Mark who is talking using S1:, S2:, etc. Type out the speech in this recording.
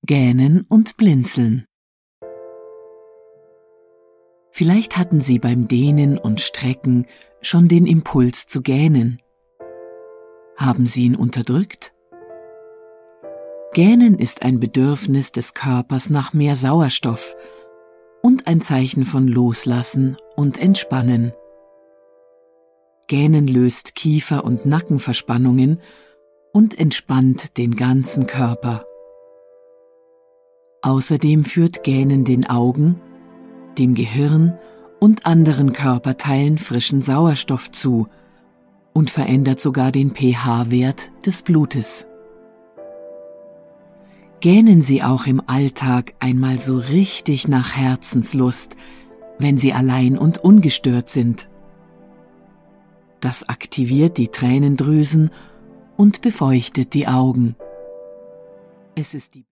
S1: Gähnen und Blinzeln. Vielleicht hatten Sie beim Dehnen und Strecken schon den Impuls zu gähnen. Haben Sie ihn unterdrückt? Gähnen ist ein Bedürfnis des Körpers nach mehr Sauerstoff und ein Zeichen von Loslassen und Entspannen. Gähnen löst Kiefer- und Nackenverspannungen und entspannt den ganzen Körper. Außerdem führt Gähnen den Augen, dem Gehirn und anderen Körperteilen frischen Sauerstoff zu und verändert sogar den pH-Wert des Blutes. Gähnen Sie auch im Alltag einmal so richtig nach Herzenslust, wenn Sie allein und ungestört sind. Das aktiviert die Tränendrüsen und befeuchtet die Augen. Es ist die